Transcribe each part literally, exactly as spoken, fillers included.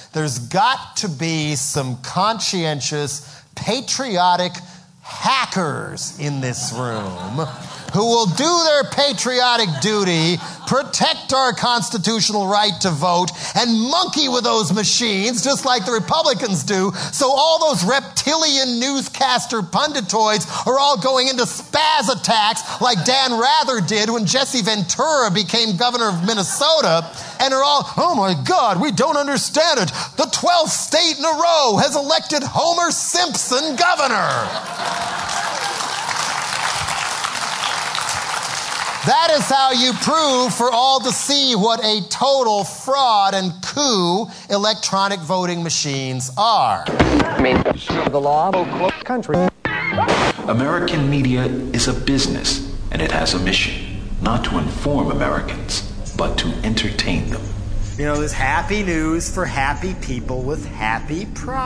there's got to be some conscientious, patriotic hackers in this room who will do their patriotic duty, protect our constitutional right to vote, and monkey with those machines just like the Republicans do, so all those reptilian newscaster punditoids are all going into spaz attacks like Dan Rather did when Jesse Ventura became governor of Minnesota, and are all, oh my God, we don't understand it. The twelfth state in a row has elected Homer Simpson governor. That is how you prove for all to see what a total fraud and coup electronic voting machines are. I mean, the law, country. American media is a business, and it has a mission, not to inform Americans, but to entertain them. You know, there's happy news for happy people with happy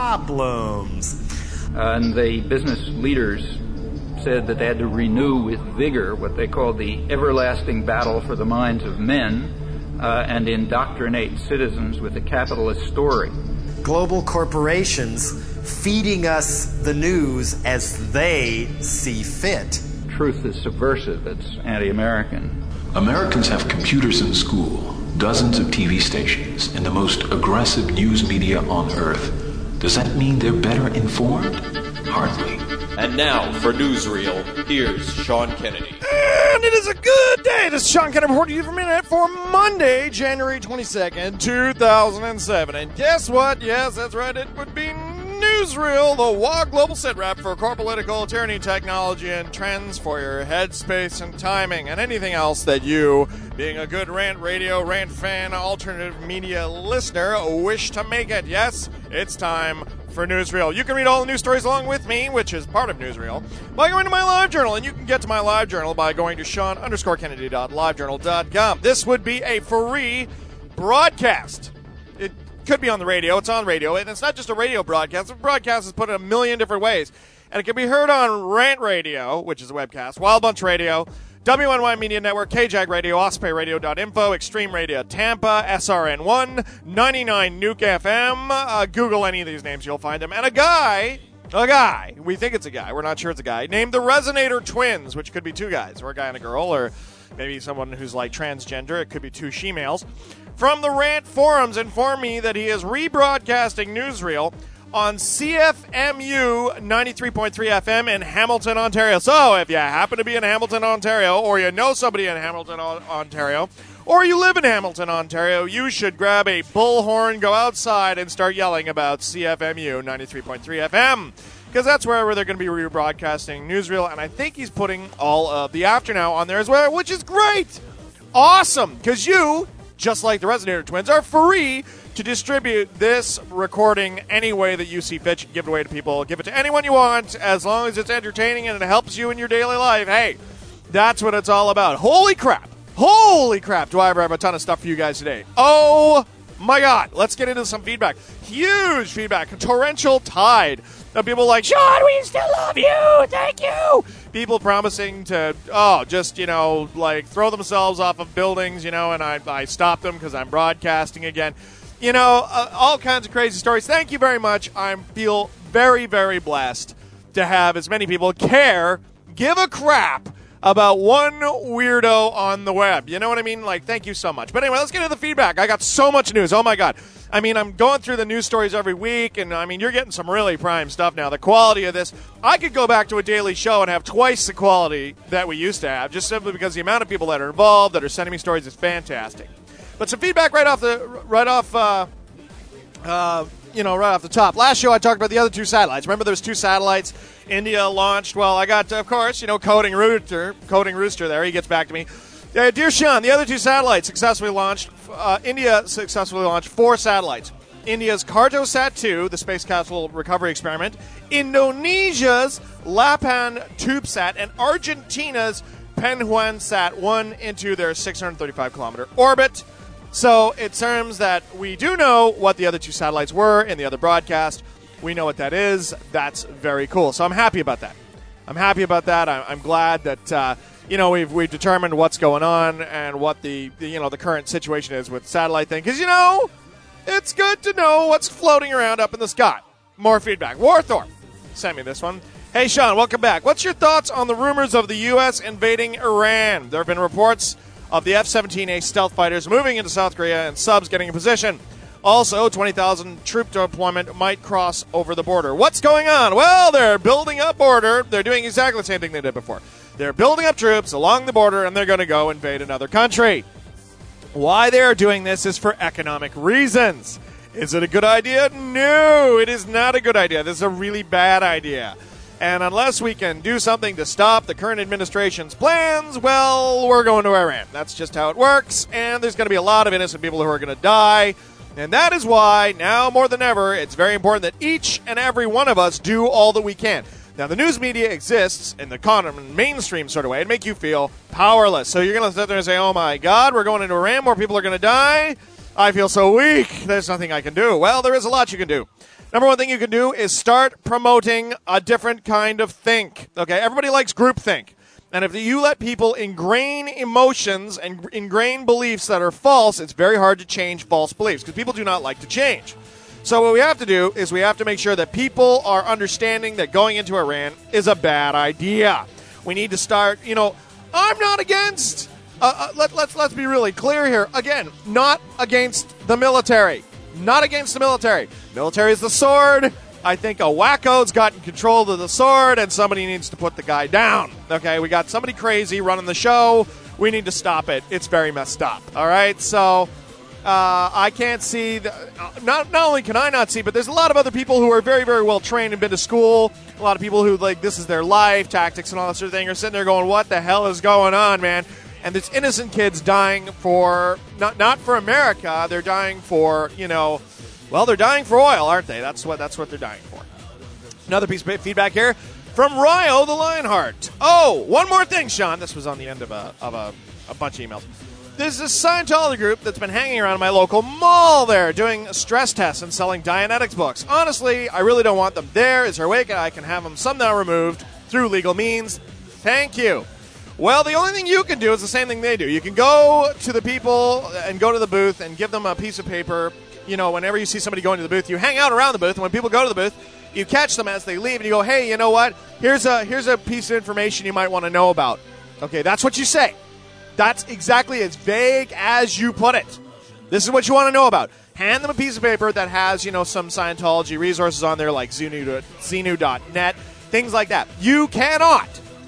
problems. Uh, and the business leaders said that they had to renew with vigor what they called the everlasting battle for the minds of men uh, and indoctrinate citizens with a capitalist story. Global corporations feeding us the news as they see fit. Truth is subversive. It's anti-American. Americans have computers in school, dozens of T V stations, and the most aggressive news media on earth. Does that mean they're better informed? Hardly. And now, for Newsreel, here's Sean Kennedy. And it is a good day. This is Sean Kennedy reporting to you from Internet for Monday, January twenty-second, two thousand seven. And guess what? Yes, that's right. It would be Newsreel, the W A G Global Sit Rep for core political, tyranny, technology, and trends for your headspace and timing, and anything else that you, being a good Rant Radio, Rant fan, alternative media listener, wish to make it. Yes, it's time for Newsreel. You can read all the news stories along with me, which is part of Newsreel, by going to my live journal, and you can get to my live journal by going to Sean underscore Kennedy dot livejournal dot com. This would be a free broadcast. It could be on the radio. It's on radio, and it's not just a radio broadcast. The broadcast is put in a million different ways, and it can be heard on Rant Radio, which is a webcast, Wild Bunch Radio, W N Y Media Network, K J A G Radio, osprey radio dot info, Extreme Radio Tampa, S R N one, ninety-nine Nuke F M. Uh, Google any of these names, you'll find them. And a guy, a guy, we think it's a guy, we're not sure it's a guy, named the Resonator Twins, which could be two guys, or a guy and a girl, or maybe someone who's like transgender. It could be two she-males. From the Rant forums, inform me that he is rebroadcasting Newsreel on C F M U ninety-three point three F M in Hamilton, Ontario. So if you happen to be in Hamilton, Ontario, or you know somebody in Hamilton, Ontario, or you live in Hamilton, Ontario, you should grab a bullhorn, go outside, and start yelling about C F M U ninety-three point three F M, because that's where they're going to be rebroadcasting Newsreel, and I think he's putting all of the After Now on there as well, which is great. Awesome, because you, just like the Resonator Twins, are free to distribute this recording any way that you see fit. You can give it away to people. Give it to anyone you want, as long as it's entertaining and it helps you in your daily life. Hey, that's what it's all about. Holy crap. Holy crap. Do I ever have a ton of stuff for you guys today? Oh, my God. Let's get into some feedback. Huge feedback. A torrential tide of people like, Sean, we still love you. Thank you. People promising to, oh, just, you know, like throw themselves off of buildings, you know, and I, I stopped them because I'm broadcasting again. You know, uh, all kinds of crazy stories. Thank you very much. I feel very, very blessed to have as many people care, give a crap about one weirdo on the web. You know what I mean? Like, thank you so much. But anyway, let's get into the feedback. I got so much news. Oh, my God. I mean, I'm going through the news stories every week, and, I mean, you're getting some really prime stuff now. The quality of this, I could go back to a daily show and have twice the quality that we used to have, just simply because the amount of people that are involved, that are sending me stories, is fantastic. But some feedback right off the right off, uh, uh, you know, right off the top. Last show I talked about the other two satellites. Remember, there's two satellites India launched. Well, I got, of course, you know, Coding Rooster, Coding Rooster. There, he gets back to me. Uh, Dear Sean, the other two satellites successfully launched. Uh, India successfully launched four satellites. India's Cartosat two, the space capsule recovery experiment. Indonesia's Lapan TubeSat, and Argentina's Penhuensat one into their six hundred thirty-five kilometer orbit. So it terms that we do know what the other two satellites were in the other broadcast. We know what that is. That's very cool. So I'm happy about that. I'm happy about that. I'm glad that uh, you know we've we've determined what's going on and what the, the you know the current situation is with the satellite thing. Because you know It's good to know what's floating around up in the sky. More feedback. Warthorpe sent me this one. Hey, Sean, welcome back. What's your thoughts on the rumors of the U S invading Iran? There have been reports of the F seventeen A stealth fighters moving into South Korea and subs getting in position. Also, twenty thousand troop deployment might cross over the border. What's going on? Well, they're building up border. They're doing exactly the same thing they did before. They're building up troops along the border, and they're going to go invade another country. Why they're doing this is for economic reasons. Is it a good idea? No, it is not a good idea. This is a really bad idea. And unless we can do something to stop the current administration's plans, well, we're going to Iran. That's just how it works, and there's going to be a lot of innocent people who are going to die. And that is why, now more than ever, it's very important that each and every one of us do all that we can. Now, the news media exists in the common mainstream sort of way and make you feel powerless. So you're going to sit there and say, oh, my God, we're going into Iran, more people are going to die. I feel so weak. There's nothing I can do. Well, there is a lot you can do. Number one thing you can do is start promoting a different kind of think. Okay, everybody likes groupthink. And if you let people ingrain emotions and ingrain beliefs that are false, it's very hard to change false beliefs because people do not like to change. So what we have to do is we have to make sure that people are understanding that going into Iran is a bad idea. We need to start, you know, I'm not against, uh, uh, let, let's, let's be really clear here. Again, not against the military. Not against the military. Military is the sword. I think a wacko's gotten control of the sword, and somebody needs to put the guy down. Okay, we got somebody crazy running the show. We need to stop it. It's very messed up. All right, so uh, I can't see. The, not not only can I not see, but there's a lot of other people who are very, very well trained and been to school. A lot of people who like this is their life, tactics and all that sort of thing, are sitting there going, "What the hell is going on, man?" And there's innocent kids dying for not not for America. They're dying for, you know. Well, they're dying for oil, aren't they? That's what that's what they're dying for. Another piece of feedback here from Ryo the Lionheart. Oh, one more thing, Sean. This was on the end of a of a, a bunch of emails. There's this Scientology group that's been hanging around my local mall there doing stress tests and selling Dianetics books. Honestly, I really don't want them there. Is there a way I can have them somehow removed through legal means? Thank you. Well, the only thing you can do is the same thing they do. You can go to the people and go to the booth and give them a piece of paper. You know, whenever you see somebody going to the booth, you hang out around the booth, and when people go to the booth, you catch them as they leave, and you go, hey, you know what? Here's a here's a piece of information you might want to know about. Okay, that's what you say. That's exactly as vague as you put it. This is what you want to know about. Hand them a piece of paper that has, you know, some Scientology resources on there, like Xenu dot net, things like that. You cannot.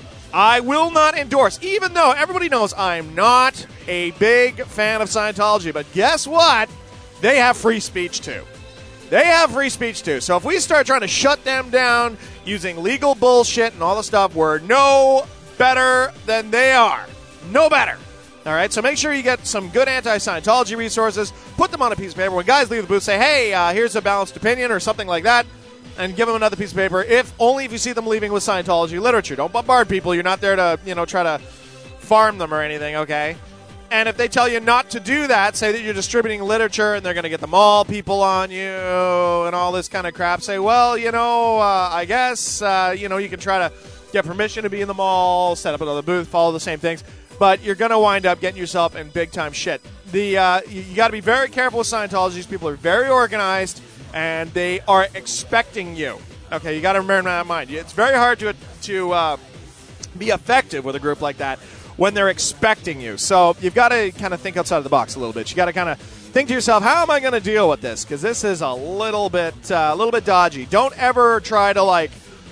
I will not endorse, even though everybody knows I'm not a big fan of Scientology, but guess what? They have free speech, too. They have free speech, too. So if we start trying to shut them down using legal bullshit and all the stuff, we're no better than they are. No better. All right, so make sure you get some good anti-Scientology resources. Put them on a piece of paper. When guys leave the booth, say, hey, uh, here's a balanced opinion or something like that, and give them another piece of paper, if only if you see them leaving with Scientology literature. Don't bombard people. You're not there to, you know, try to farm them or anything, okay? And if they tell you not to do that, say that you're distributing literature and they're going to get the mall people on you and all this kind of crap, say, well, you know, uh, I guess, uh, you know, you can try to get permission to be in the mall, set up another booth, follow the same things, but you're going to wind up getting yourself in big-time shit. The uh, You, you got to be very careful with Scientology. These people are very organized, and they are expecting you. Okay, you got to remember that in mind. It's very hard to, to uh, be effective with a group like that when they're expecting you. So you've got to kind of think outside of the box a little bit. You got to kind of think to yourself, how am I going to deal with this? Because this is a little bit, uh, a little bit dodgy. Don't ever try to like.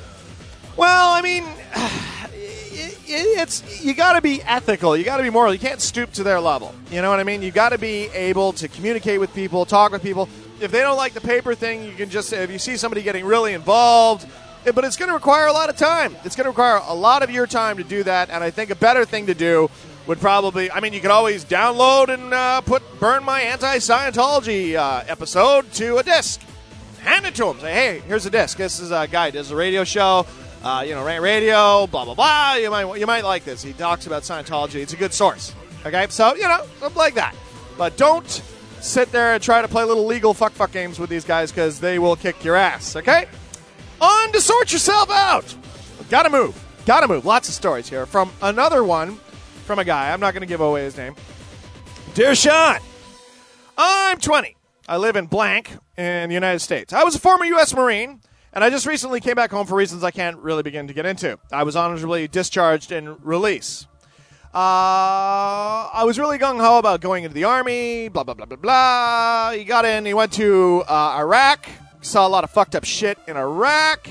Well, I mean, it, it's you got to be ethical. You got to be moral. You can't stoop to their level. You know what I mean? You got to be able to communicate with people, talk with people. If they don't like the paper thing, you can just if you see somebody getting really involved. But it's going to require a lot of time. It's going to require a lot of your time to do that, and I think a better thing to do would probably, I mean, you could always download and uh, put burn my anti-Scientology uh, episode to a disc. Hand it to them. Say, hey, here's a disc. This is a guy who does a radio show, uh, you know, radio, blah, blah, blah. You might, you might like this. He talks about Scientology. It's a good source. Okay? So, you know, something like that. But don't sit there and try to play little legal fuck-fuck games with these guys because they will kick your ass. Okay? On to sort yourself out. Gotta move. Gotta move. Lots of stories here. From another one from a guy. I'm not going to give away his name. Dear Sean, I'm twenty. I live in blank in the United States. I was a former U S Marine, and I just recently came back home for reasons I can't really begin to get into. I was honorably discharged in release. Uh, I was really gung-ho about going into the Army, blah, blah, blah, blah, blah. He got in, he went to uh, Iraq, saw a lot of fucked up shit in Iraq.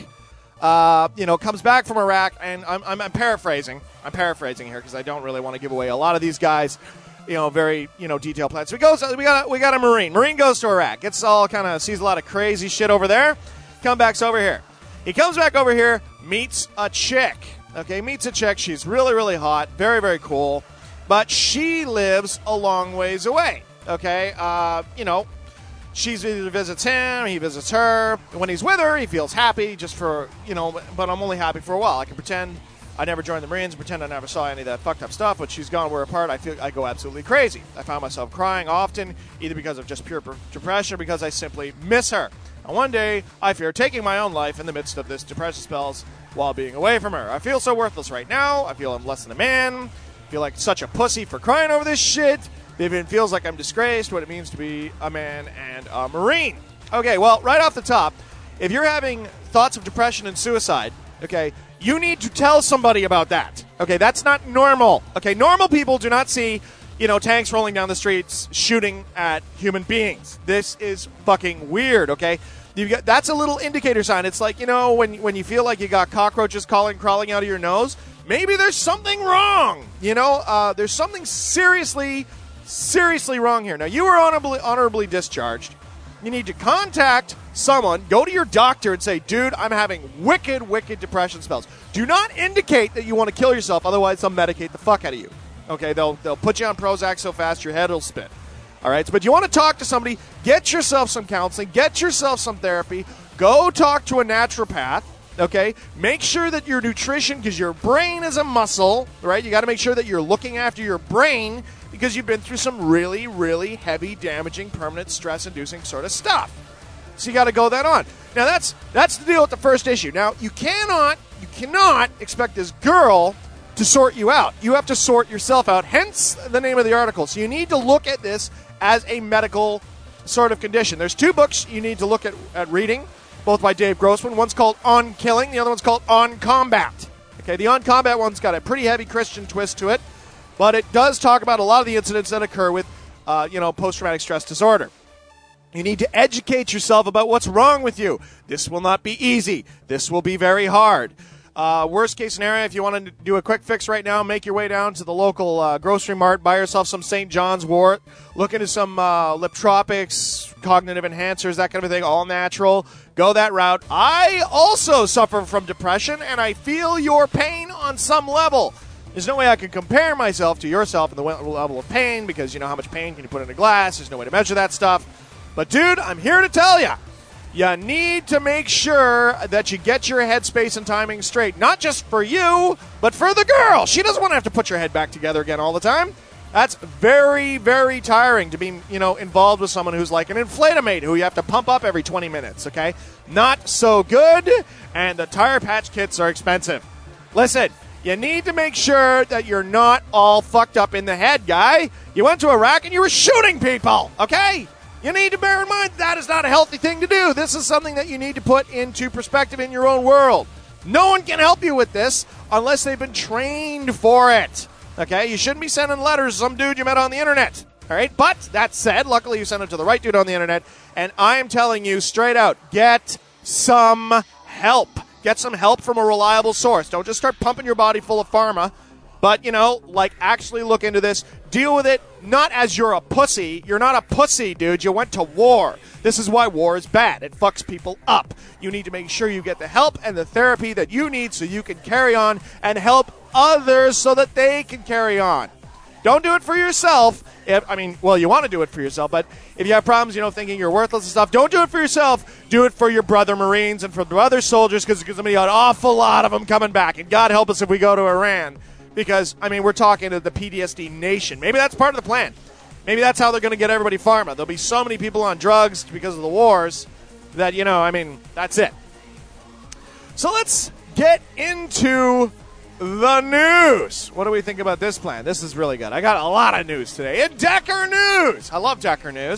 Uh, you know, comes back from Iraq, and I'm, I'm, I'm paraphrasing. I'm paraphrasing here because I don't really want to give away a lot of these guys, you know, very, you know, detailed plans. So we goes, we got, a, we got a Marine. Marine goes to Iraq, gets all kind of, sees a lot of crazy shit over there. Come back over here. He comes back over here, meets a chick. Okay, meets a chick. She's really, really hot, very, very cool, but she lives a long ways away. Okay, uh, you know. She either visits him, he visits her. When he's with her, he feels happy just for, you know, but I'm only happy for a while. I can pretend I never joined the Marines, pretend I never saw any of that fucked up stuff, but she's gone, we're apart, I feel I go absolutely crazy. I found myself crying often, either because of just pure depression or because I simply miss her. And one day, I fear taking my own life in the midst of this depression spells while being away from her. I feel so worthless right now. I feel I'm less than a man. I feel like such a pussy for crying over this shit. It even feels like I'm disgraced what it means to be a man and a Marine. Okay, well, right off the top, if you're having thoughts of depression and suicide, okay, you need to tell somebody about that. Okay, that's not normal. Okay, normal people do not see, you know, tanks rolling down the streets shooting at human beings. This is fucking weird, okay? You get, that's a little indicator sign. It's like, you know, when, when you feel like you got cockroaches crawling, crawling out of your nose, maybe there's something wrong. You know, uh, there's something seriously Seriously wrong here. Now, you were honorably, honorably discharged. You need to contact someone, go to your doctor and say, dude, I'm having wicked, wicked depression spells. Do not indicate that you want to kill yourself, otherwise they'll medicate the fuck out of you. Okay, they'll they'll put you on Prozac so fast your head will spin. All right, but you want to talk to somebody, get yourself some counseling, get yourself some therapy, go talk to a naturopath. Okay, make sure that your nutrition, because your brain is a muscle, right? You got to make sure that you're looking after your brain because you've been through some really, really heavy, damaging, permanent, stress-inducing sort of stuff. So you got to go that on. Now that's that's the deal with the first issue. Now you cannot, you cannot expect this girl to sort you out. You have to sort yourself out. Hence the name of the article. So you need to look at this as a medical sort of condition. There's two books you need to look at, at reading, both by Dave Grossman. One's called On Killing. The other one's called On Combat. Okay, the On Combat one's got a pretty heavy Christian twist to it, but it does talk about a lot of the incidents that occur with, uh, you know, post-traumatic stress disorder. You need to educate yourself about what's wrong with you. This will not be easy. This will be very hard. Uh, worst case scenario, if you want to do a quick fix right now, make your way down to the local uh, grocery mart, buy yourself some Saint John's wort, look into some uh, Liptropics, cognitive enhancers, that kind of thing, all natural. Go that route. I also suffer from depression, and I feel your pain on some level. There's no way I can compare myself to yourself in the level of pain because you know how much pain can you put in a glass. There's no way to measure that stuff. But, dude, I'm here to tell you. You need to make sure that you get your headspace and timing straight. Not just for you, but for the girl. She doesn't want to have to put your head back together again all the time. That's very, very tiring to be, you know, involved with someone who's like an inflatomate who you have to pump up every twenty minutes, okay? Not so good, and the tire patch kits are expensive. Listen, you need to make sure that you're not all fucked up in the head, guy. You went to Iraq and you were shooting people, okay? You need to bear in mind that is not a healthy thing to do. This is something that you need to put into perspective in your own world. No one can help you with this unless they've been trained for it. Okay? You shouldn't be sending letters to some dude you met on the internet. All right? But that said, luckily you sent it to the right dude on the internet. And I am telling you straight out, get some help. Get some help from a reliable source. Don't just start pumping your body full of pharma. But, you know, like, actually look into this. Deal with it not as you're a pussy. You're not a pussy, dude. You went to war. This is why war is bad. It fucks people up. You need to make sure you get the help and the therapy that you need so you can carry on and help others so that they can carry on. Don't do it for yourself. If, I mean, well, you want to do it for yourself, but if you have problems, you know, thinking you're worthless and stuff, don't do it for yourself. Do it for your brother Marines and for the other soldiers because there's going to be an awful lot of them coming back. And God help us if we go to Iran. Because, I mean, we're talking to the P T S D nation. Maybe that's part of the plan. Maybe that's how they're going to get everybody pharma. There'll be so many people on drugs because of the wars that, you know, I mean, that's it. So let's get into the news. What do we think about this plan? This is really good. I got a lot of news today. In Decker News. I love Decker News.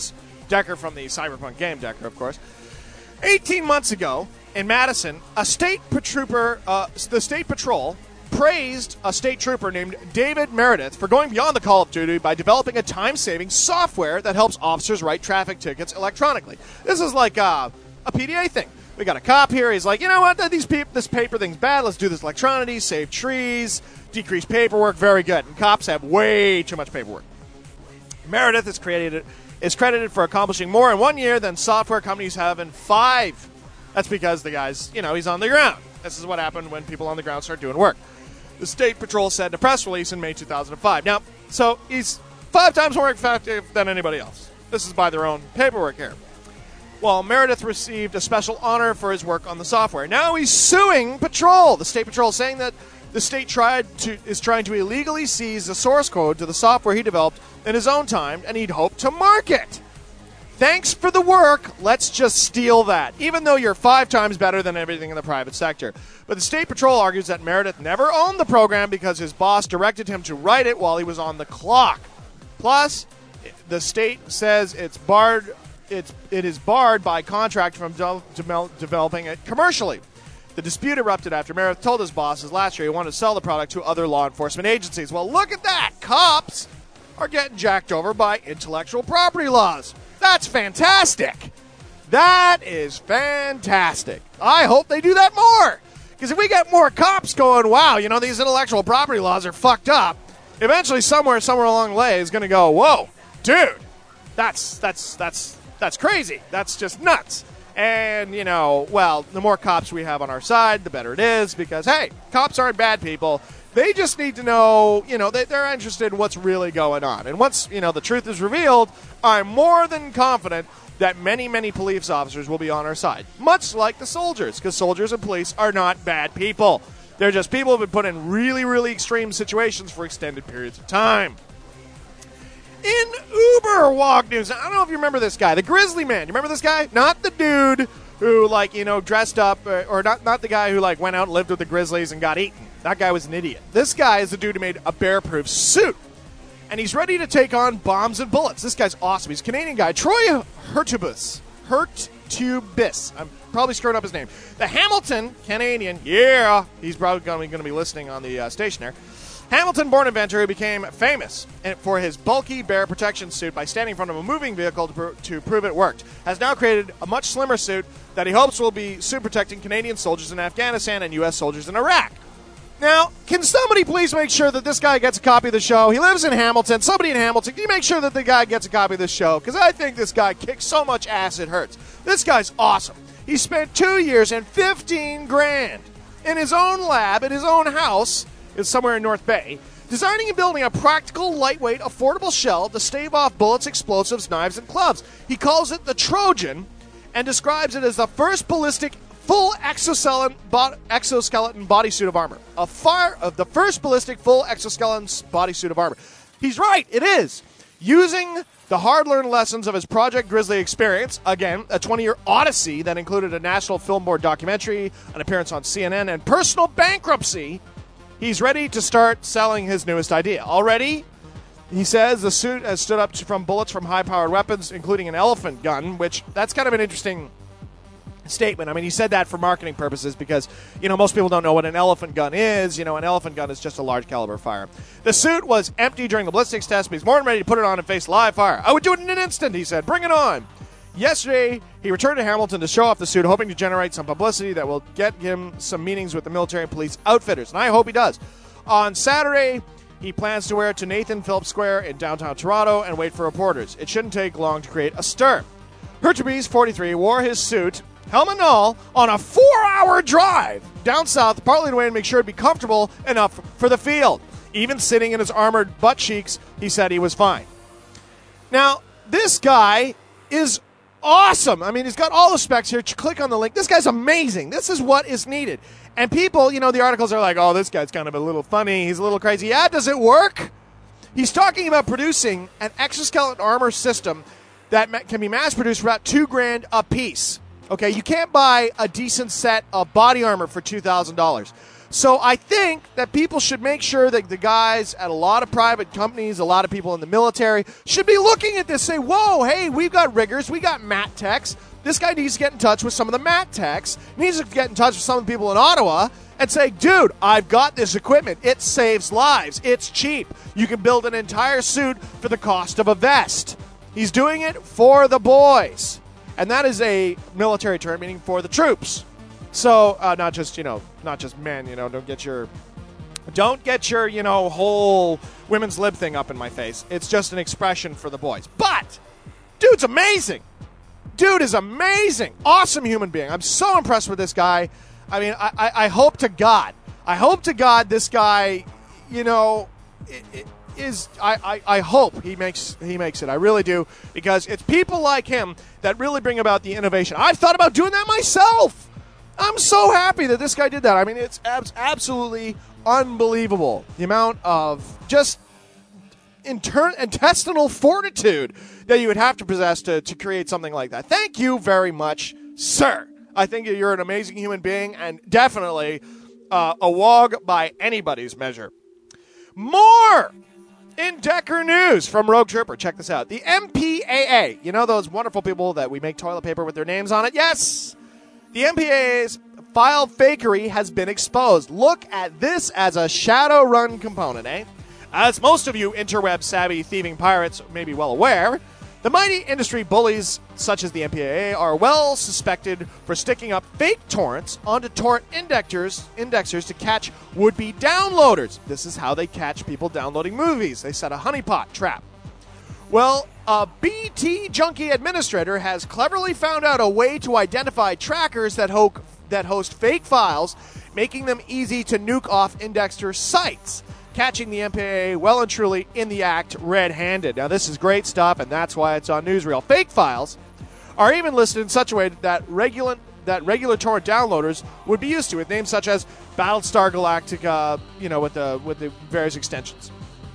Decker from the Cyberpunk game, Decker, of course. eighteen months ago in Madison, a state trooper, uh, the state patrol praised a state trooper named David Meredith for going beyond the call of duty by developing a time-saving software that helps officers write traffic tickets electronically. This is like uh, a P D A thing. We got a cop here. He's like, you know what? These pe- this paper thing's bad. Let's do this electronically, save trees, decrease paperwork. Very good. And cops have way too much paperwork. Meredith is created is credited for accomplishing more in one year than software companies have in five. That's because the guy's, you know, he's on the ground. This is what happened when people on the ground start doing work. The State Patrol said in a press release in May two thousand five. Now, so he's five times more effective than anybody else. This is by their own paperwork here. Well, Meredith received a special honor for his work on the software. Now he's suing Patrol. The State Patrol is saying that the state tried to is trying to illegally seize the source code to the software he developed in his own time, and he'd hoped to market. Thanks for the work. Let's just steal that, even though you're five times better than everything in the private sector. But the State Patrol argues that Meredith never owned the program because his boss directed him to write it while he was on the clock. Plus, the state says it's barred. It's, it is barred by contract from de- de- developing it commercially. The dispute erupted after Meredith told his bosses last year he wanted to sell the product to other law enforcement agencies. Well, look at that. Cops are getting jacked over by intellectual property laws. That's fantastic. That is fantastic. I hope they do that more. Because if we get more cops going, wow, you know, these intellectual property laws are fucked up, eventually somewhere, somewhere along the way is going to go, whoa, dude, that's, that's, that's, that's crazy. That's just nuts. And, you know, well, the more cops we have on our side, the better it is because, hey, cops aren't bad people. They just need to know, you know, they, they're interested in what's really going on. And once, you know, the truth is revealed, I'm more than confident that many, many police officers will be on our side. Much like the soldiers, because soldiers and police are not bad people. They're just people who have been put in really, really extreme situations for extended periods of time. In Uber walk news, I don't know if you remember this guy, the Grizzly Man. You remember this guy? Not the dude who, like, you know, dressed up, or, or not, not the guy who, like, went out and lived with the Grizzlies and got eaten. That guy was an idiot. This guy is the dude who made a bear-proof suit. And he's ready to take on bombs and bullets. This guy's awesome. He's a Canadian guy. Troy Hurtubis. Hurtubis. I'm probably screwing up his name. The Hamilton Canadian. Yeah. He's probably going to be listening on the uh, station there. Hamilton-born inventor who became famous for his bulky bear protection suit by standing in front of a moving vehicle to, pr- to prove it worked, has now created a much slimmer suit that he hopes will be suit protecting Canadian soldiers in Afghanistan and U S soldiers in Iraq. Now, can somebody please make sure that this guy gets a copy of the show? He lives in Hamilton. Somebody in Hamilton, can you make sure that the guy gets a copy of this show? Because I think this guy kicks so much ass it hurts. This guy's awesome. He spent two years and fifteen grand in his own lab, in his own house, is somewhere in North Bay, designing and building a practical, lightweight, affordable shell to stave off bullets, explosives, knives, and clubs. He calls it the Trojan and describes it as the first ballistic full exoskeleton, bo- exoskeleton bodysuit of armor. A fire of the first ballistic full exoskeleton bodysuit of armor. He's right, it is. Using the hard-learned lessons of his Project Grizzly experience, again, a twenty-year odyssey that included a National Film Board documentary, an appearance on C N N, and personal bankruptcy, he's ready to start selling his newest idea. Already, he says the suit has stood up to, from bullets from high-powered weapons, including an elephant gun, which that's kind of an interesting statement. I mean, he said that for marketing purposes because, you know, most people don't know what an elephant gun is. You know, an elephant gun is just a large caliber firearm. The suit was empty during the ballistics test, but he's more than ready to put it on and face live fire. I would do it in an instant, he said. Bring it on. Yesterday, he returned to Hamilton to show off the suit, hoping to generate some publicity that will get him some meetings with the military and police outfitters, and I hope he does. On Saturday, he plans to wear it to Nathan Phillips Square in downtown Toronto and wait for reporters. It shouldn't take long to create a stir. Hurtubis, forty-three, wore his suit, helmet and all, on a four-hour drive down south, partly to make sure it'd be comfortable enough for the field. Even sitting in his armored butt cheeks, he said he was fine. Now, this guy is awesome. I mean, he's got all the specs here. Click on the link. This guy's amazing. This is what is needed. And people, you know, the articles are like, oh, this guy's kind of a little funny. He's a little crazy. Yeah, does it work? He's talking about producing an exoskeleton armor system that can be mass-produced for about two grand a piece. Okay, you can't buy a decent set of body armor for two thousand dollars. So I think that people should make sure that the guys at a lot of private companies, a lot of people in the military, should be looking at this, say, whoa, hey, we've got riggers, we got mat techs. This guy needs to get in touch with some of the mat techs, needs to get in touch with some of the people in Ottawa and say, dude, I've got this equipment. It saves lives. It's cheap. You can build an entire suit for the cost of a vest. He's doing it for the boys. And that is a military term meaning for the troops. So, uh, not just, you know, not just men, you know, don't get your, don't get your, you know, whole women's lib thing up in my face. It's just an expression for the boys. But, dude's amazing. Dude is amazing. Awesome human being. I'm so impressed with this guy. I mean, I, I, I hope to God, I hope to God this guy, you know, it, it is, I, I, I hope he makes, he makes it. I really do. Because it's people like him that really bring about the innovation. I've thought about doing that myself. I'm so happy that this guy did that. I mean, it's abs- absolutely unbelievable. The amount of just inter- intestinal fortitude that you would have to possess to, to create something like that. Thank you very much, sir. I think you're an amazing human being and definitely uh, a wog by anybody's measure. More in Decker News from Rogue Trooper. Check this out. The M P A A. You know those wonderful people that we make toilet paper with their names on it? Yes! The M P A A's file fakery has been exposed. Look at this as a Shadowrun component, eh? As most of you interweb-savvy thieving pirates may be well aware, the mighty industry bullies such as the M P A A are well suspected for sticking up fake torrents onto torrent indexers, indexers to catch would-be downloaders. This is how they catch people downloading movies. They set a honeypot trap. Well, a B T Junkie administrator has cleverly found out a way to identify trackers that, ho- that host fake files, making them easy to nuke off indexer sites, catching the M P A A well and truly in the act red-handed. Now, this is great stuff, and that's why it's on Newsreel. Fake files are even listed in such a way that regular, that regular torrent downloaders would be used to, with names such as Battlestar Galactica, you know, with the, with the various extensions.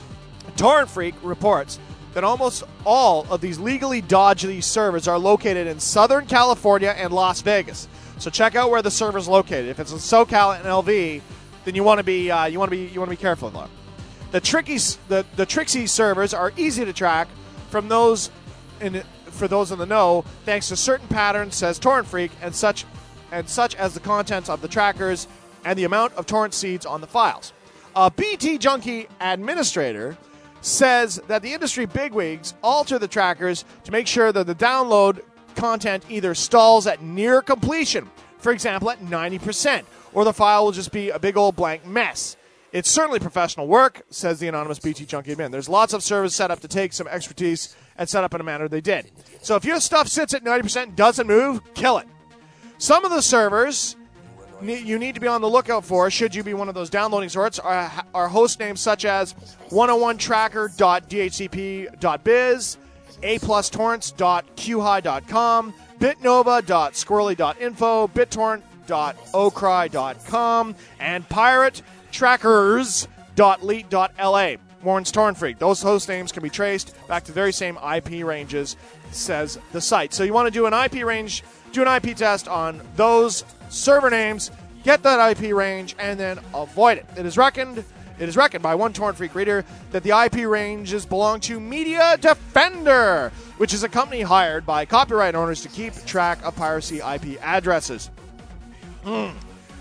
Torrent Freak reports that almost all of these legally dodgy servers are located in Southern California and Las Vegas. So check out where the server's located. If it's in SoCal and L V, then you want to be uh, you want to be you want to be careful. Though. The tricky the the Trixie servers are easy to track from those in for those in the know, thanks to certain patterns, says Torrent Freak, and such and such as the contents of the trackers and the amount of torrent seeds on the files. A B T Junkie administrator says that the industry bigwigs alter the trackers to make sure that the download content either stalls at near completion, for example at ninety percent, or the file will just be a big old blank mess. It's certainly professional work, says the anonymous B T Junkie admin. There's lots of servers set up to take some expertise and set up in a manner they did. So if your stuff sits at ninety percent and doesn't move, kill it. Some of the servers you need to be on the lookout for, should you be one of those downloading sorts, are, are host names such as one oh one tracker dot d h c p dot biz, a plus torrents dot q high dot com, bitnova dot squirrely dot info, bittorrent dot o cry dot com, and pirate trackers dot leet dot l a. Warns Torrent Freak. Those host names can be traced back to the very same I P ranges, says the site. So you want to do an I P range, do an I P test on those server names, get that I P range, and then avoid it. It is reckoned, it is reckoned by one Torrent Freak reader that the I P ranges belong to Media Defender, which is a company hired by copyright owners to keep track of piracy I P addresses. Hmm.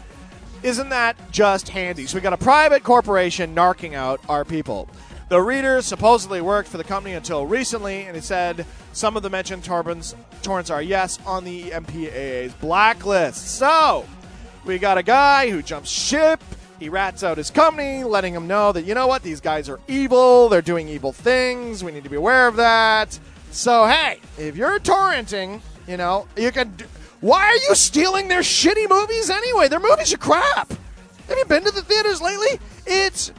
Isn't that just handy? So we got a private corporation narking out our people. The reader supposedly worked for the company until recently, and he said some of the mentioned torrents, torrents are, yes, on the M P A A's blacklist. So we got a guy who jumps ship. He rats out his company, letting him know that, you know what, these guys are evil. They're doing evil things. We need to be aware of that. So, hey, if you're torrenting, you know, you can... Do, why are you stealing their shitty movies anyway? Their movies are crap. Have you been to the theaters lately? It's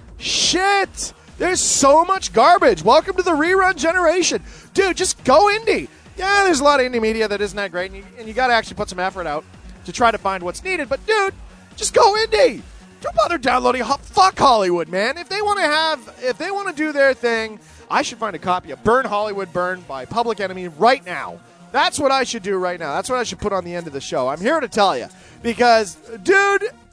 shit. There's so much garbage. Welcome to the rerun generation. Dude, just go indie. Yeah, there's a lot of indie media that isn't that great, and you, and you got to actually put some effort out to try to find what's needed. But, dude, just go indie. Don't bother downloading. Fuck Hollywood, man. If they want to have, if they want to do their thing, I should find a copy of Burn Hollywood Burn by Public Enemy right now. That's what I should do right now. That's what I should put on the end of the show. I'm here to tell you. Because, dude,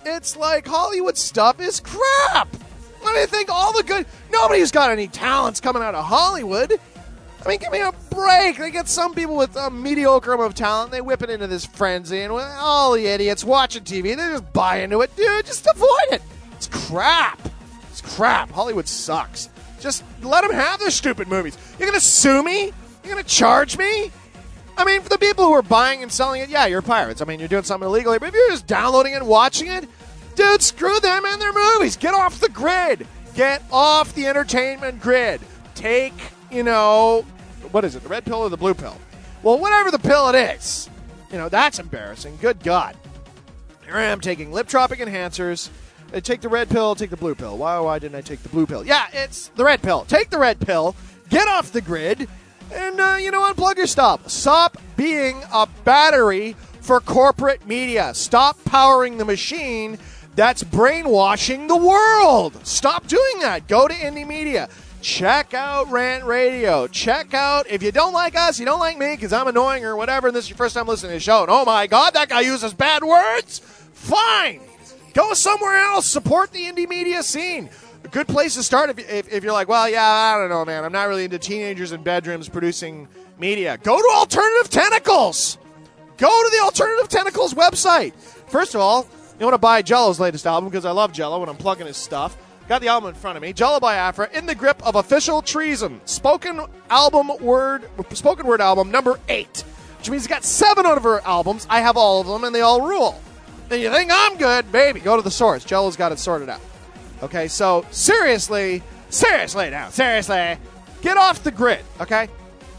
It's like Hollywood stuff is crap. What do you think? All the good... Nobody's got any talents coming out of Hollywood. I mean, give me a break. They get some people with a mediocre amount of talent. They whip it into this frenzy. And all the idiots watching T V, they just buy into it. Dude, just avoid it. It's crap. It's crap. Hollywood sucks. Just let them have their stupid movies. You're going to sue me? You're going to charge me? I mean, for the people who are buying and selling it, yeah, you're pirates. I mean, you're doing something illegally. But if you're just downloading it and watching it, dude, screw them and their movies. Get off the grid. Get off the entertainment grid. Take, you know, what is it, the red pill or the blue pill? Well, whatever the pill it is, you know, that's embarrassing. Good God. Here I am taking lip-tropic enhancers. I take the red pill, take the blue pill. Why, why didn't I take the blue pill? Yeah, it's the red pill. Take the red pill. Get off the grid. And, uh, you know, unplug your stuff. Stop being a battery for corporate media. Stop powering the machine that's brainwashing the world. Stop doing that. Go to indie media. Check out Rant Radio. Check out, if you don't like us, you don't like me because I'm annoying or whatever, and this is your first time listening to the show, and oh my God, that guy uses bad words, fine. Go somewhere else. Support the indie media scene. A good place to start if, if, if you're like, well, yeah, I don't know, man. I'm not really into teenagers in bedrooms producing media. Go to Alternative Tentacles. Go to the Alternative Tentacles website. First of all, you want to buy Jello's latest album because I love Jello when I'm plugging his stuff. Got the album in front of me. Jello Biafra, In the Grip of Official Treason. Spoken album word, spoken word album number eight. Which means he's got seven out of her albums. I have all of them, and they all rule. And you think I'm good? Baby, go to the source. Jello's got it sorted out. Okay, so seriously, seriously now, seriously, get off the grid, okay?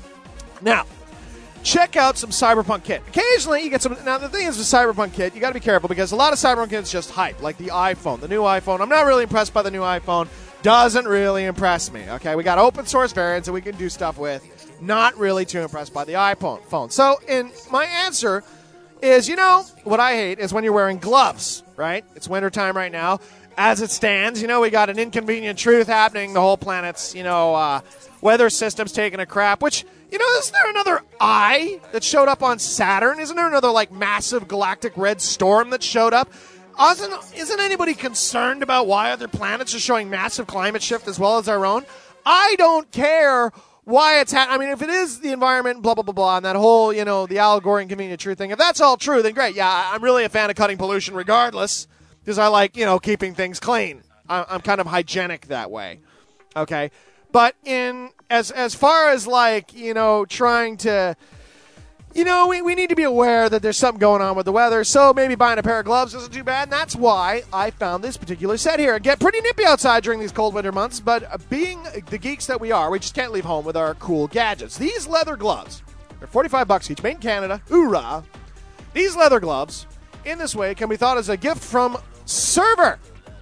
Now, check out some Cyberpunk Kit. Occasionally, you get some... Now, the thing is with Cyberpunk Kit, you got to be careful because a lot of Cyberpunk Kit's just hype, like the iPhone, the new iPhone. I'm not really impressed by the new iPhone. Doesn't really impress me, okay? We got open source variants that we can do stuff with. Not really too impressed by the iPhone phone. So, in my answer is, you know, what I hate is when you're wearing gloves, right? It's wintertime right now. As it stands, you know, we got an inconvenient truth happening. The whole planet's, you know, uh, weather system's taking a crap, which... You know, isn't there another eye that showed up on Saturn? Isn't there another, like, massive galactic red storm that showed up? Isn't, isn't anybody concerned about why other planets are showing massive climate shift as well as our own? I don't care why it's happening. I mean, if it is the environment, blah, blah, blah, blah, and that whole, you know, the Al Gore inconvenient truth thing, if that's all true, then great. Yeah, I'm really a fan of cutting pollution regardless because I like, you know, keeping things clean. I'm kind of hygienic that way. Okay? But in as as far as, like, you know, trying to, you know, we, we need to be aware that there's something going on with the weather, so maybe buying a pair of gloves isn't too bad, and that's why I found this particular set here. It get pretty nippy outside during these cold winter months, but being the geeks that we are, we just can't leave home with our cool gadgets. These leather gloves, they're forty-five bucks each, made in Canada, hoorah. These leather gloves, in this way, can be thought as a gift from Server.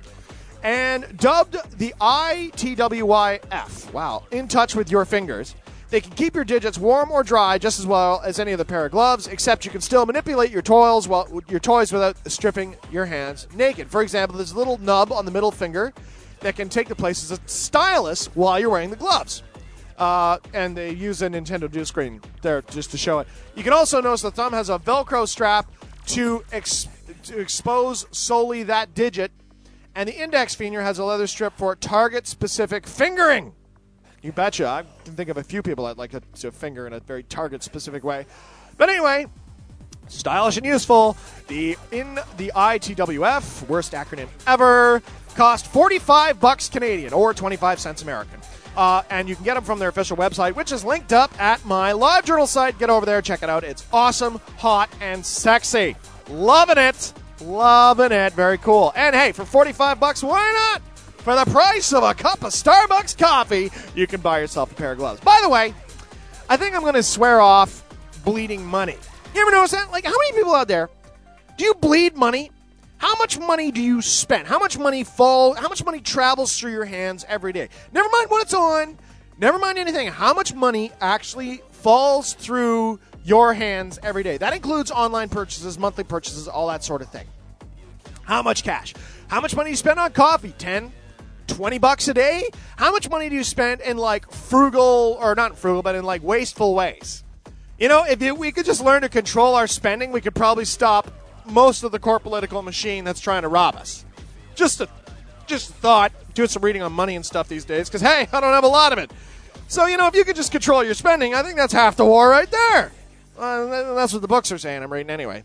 And dubbed the I T W Y F. Wow. In touch with your fingers. They can keep your digits warm or dry just as well as any other pair of gloves, except you can still manipulate your toys, while, your toys without stripping your hands naked. For example, there's a little nub on the middle finger that can take the place as a stylus while you're wearing the gloves. Uh, and they use a Nintendo dual screen there just to show it. You can also notice the thumb has a Velcro strap to, ex- to expose solely that digit. And the index finger has a leather strip for target-specific fingering. You betcha. I can think of a few people I'd like to, to finger in a very target-specific way. But anyway, stylish and useful. The in the I T W F, worst acronym ever, cost forty-five bucks Canadian or twenty-five cents American. Uh, and you can get them from their official website, which is linked up at my LiveJournal site. Get over there, check it out. It's awesome, hot, and sexy. Loving it. Loving it. Very cool. And hey, for forty-five bucks, why not? For the price of a cup of Starbucks coffee, you can buy yourself a pair of gloves. By the way, I think I'm going to swear off bleeding money. You ever notice that? Like, how many people out there, do you bleed money? How much money do you spend? How much money fall? How much money travels through your hands every day? Never mind what it's on. Never mind anything. How much money actually falls through your hands every day? That includes online purchases, monthly purchases, all that sort of thing. How much cash? How much money do you spend on coffee? ten, twenty bucks a day? How much money do you spend in, like, frugal, or not frugal, but in, like, wasteful ways? You know, if you, we could just learn to control our spending, we could probably stop most of the core political machine that's trying to rob us. Just a, just a thought. Doing some reading on money and stuff these days because, hey, I don't have a lot of it. So, you know, if you could just control your spending, I think that's half the war right there. Uh, that's what the books are saying. I'm reading anyway.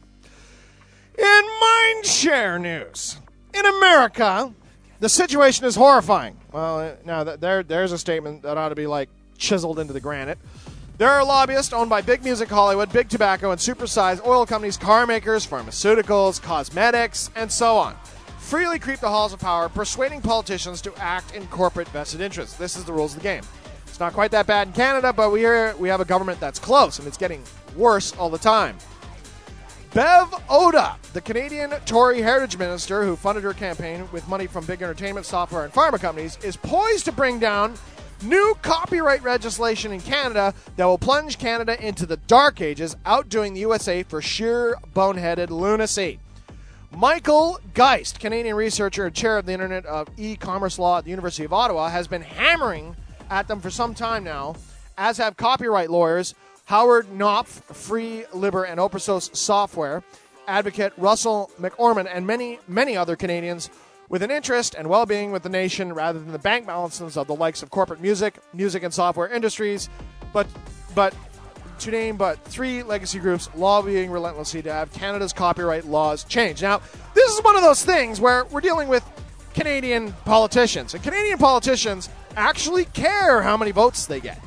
In Mindshare news, in America, the situation is horrifying. Well, now there, there's a statement that ought to be like chiseled into the granite. There are lobbyists owned by big music Hollywood, big tobacco, and supersized oil companies, car makers, pharmaceuticals, cosmetics, and so on. Freely creep the halls of power, persuading politicians to act in corporate vested interests. This is the rules of the game. It's not quite that bad in Canada, but we are, we have a government that's close, and it's getting worse all the time. Bev Oda, the Canadian Tory heritage minister who funded her campaign with money from big entertainment, software, and pharma companies, is poised to bring down new copyright legislation in Canada that will plunge Canada into the dark ages, outdoing the U S A for sheer boneheaded lunacy. Michael Geist, Canadian researcher and chair of the Internet of E-Commerce Law at the University of Ottawa, has been hammering at them for some time now, as have copyright lawyers Howard Knopf, Free, Liber, and Open Source Software advocate Russell McOrman, and many, many other Canadians with an interest and well-being with the nation rather than the bank balances of the likes of corporate music, music and software industries, but but to name but three legacy groups lobbying relentlessly to have Canada's copyright laws changed. Now, this is one of those things where we're dealing with Canadian politicians, and Canadian politicians actually care how many votes they get.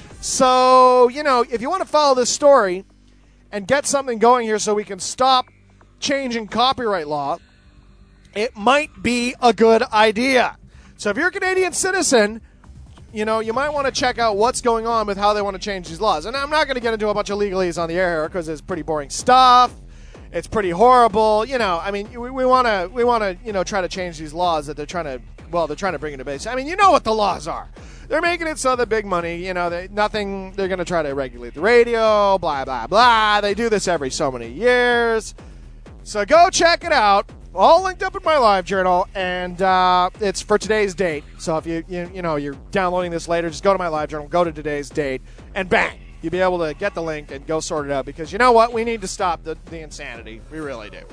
So, you know, if you want to follow this story and get something going here so we can stop changing copyright law, it might be a good idea. So if you're a Canadian citizen, you know, you might want to check out what's going on with how they want to change these laws. And I'm not going to get into a bunch of legalese on the air here because it's pretty boring stuff. It's pretty horrible. You know, I mean, we, we want to, we want to, you know, try to change these laws that they're trying to, well, they're trying to bring into base. I mean, you know what the laws are. They're making it so that big money, you know, they, nothing, they're going to try to regulate the radio, blah, blah, blah. They do this every so many years. So go check it out. All linked up in my live journal, and uh, it's for today's date. So if you, you you know, you're downloading this later, just go to my live journal, go to today's date, and bang, you'll be able to get the link and go sort it out. Because you know what? We need to stop the, the insanity. We really do.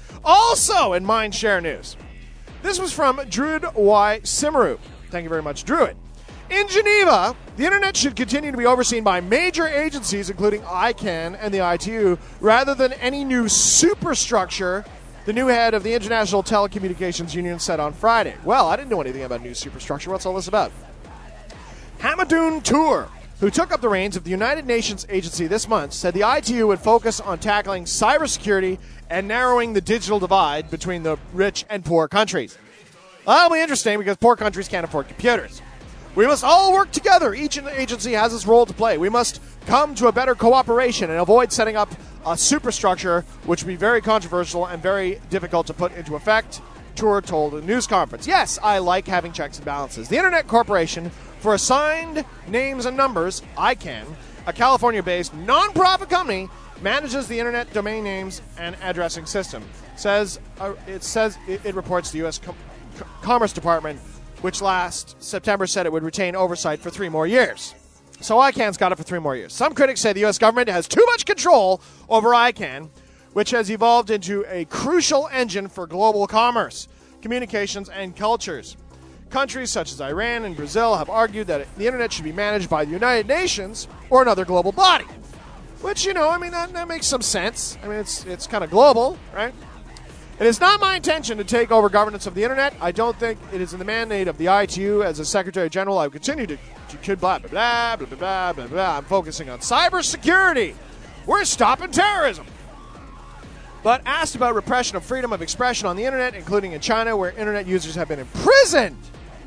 Also in Mindshare news, this was from Druid Y. Simaru. Thank you very much, Druid. In Geneva, the internet should continue to be overseen by major agencies, including I CANN and the I T U, rather than any new superstructure the new head of the International Telecommunications Union said on Friday. Well, I didn't know anything about new superstructure. What's all this about? Hamadoun Tour, who took up the reins of the United Nations agency this month, said the I T U would focus on tackling cybersecurity and narrowing the digital divide between the rich and poor countries. Well, that'll be interesting because poor countries can't afford computers. We must all work together. Each agency has its role to play. We must come to a better cooperation and avoid setting up a superstructure, which would be very controversial and very difficult to put into effect, Tour told a news conference. Yes, I like having checks and balances. The Internet Corporation for Assigned Names and Numbers, I CANN, a California-based nonprofit company, manages the Internet domain names and addressing system. Says uh, it says it, it reports the U S Com- Com- Commerce Department, which last September said it would retain oversight for three more years. So I CANN's got it for three more years. Some critics say the U S government has too much control over I CANN, which has evolved into a crucial engine for global commerce, communications, and cultures. Countries such as Iran and Brazil have argued that the Internet should be managed by the United Nations or another global body. Which, you know, I mean, that, that makes some sense. I mean, it's it's kind of global, right? It is not my intention to take over governance of the Internet. I don't think it is in the mandate of the I T U. As a Secretary General, I will continue to, to blah, blah, blah, blah, blah, blah, blah. I'm focusing on cybersecurity. We're stopping terrorism. But asked about repression of freedom of expression on the Internet, including in China, where Internet users have been imprisoned.